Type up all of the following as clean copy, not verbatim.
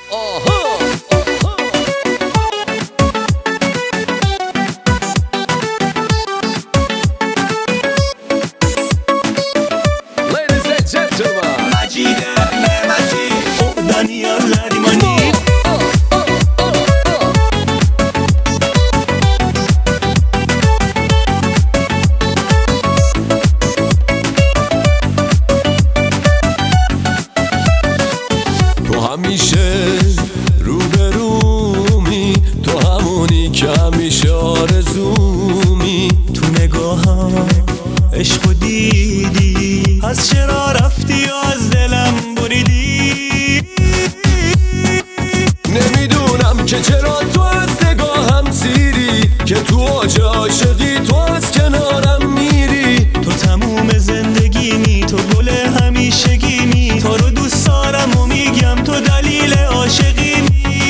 همیشه روبرومی، تو همونی که همیشه آرزومی. تو نگاهم عشقو دیدی، از چرا رفتی و از دلم بریدی. نمیدونم که چرا تو از نگاهم سیری، که تو اوج عاشقی تو از کنارم میری. تو تموم زندگیمی، تو گل همیشگیمی، تو رو دوست دارم و میگم تو دلیل عاشقیمی.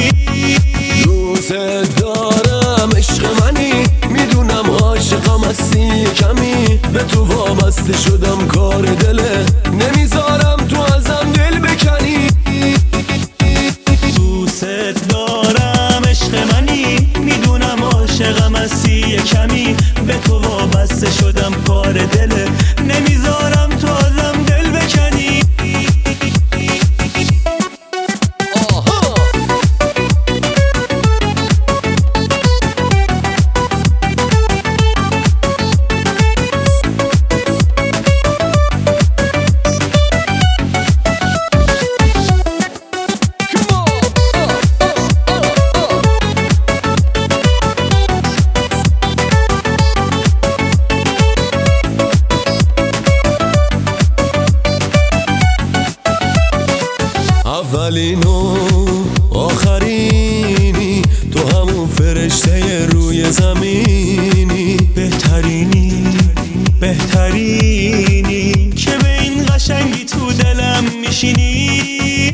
دوست دارم عشق منی، میدونم عاشقم هستی کمی. به تو وابسته شدم کار دله، نمیذارم تو ازم دل بکنی. دوست دارم عشق منی، میدونم عاشقم هستی کمی. به تو وابسته شدم کار دله، نمیذارم تو ازم دل بکنی. اولین و آخرینی، تو همون فرشته روی زمینی. بهترینی که به این قشنگی تو دلم میشینی.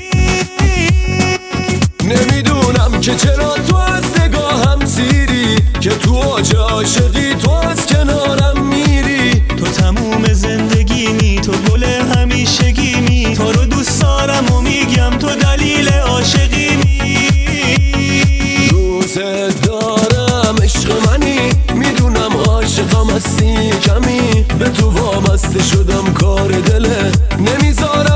نمیدونم که چرا تو از نگاهم سیری، که تو اوج عاشقی تو از کنارم میری. تو تموم زندگیمی، تو گل همیشگیمی، تو رو دوست دارم و میگم تو دلیل عاشقیمی. دوست دارم عشق منی، میدونم عاشقم هستی کمی. به تو وابسته شدم کار دله، نمیذارم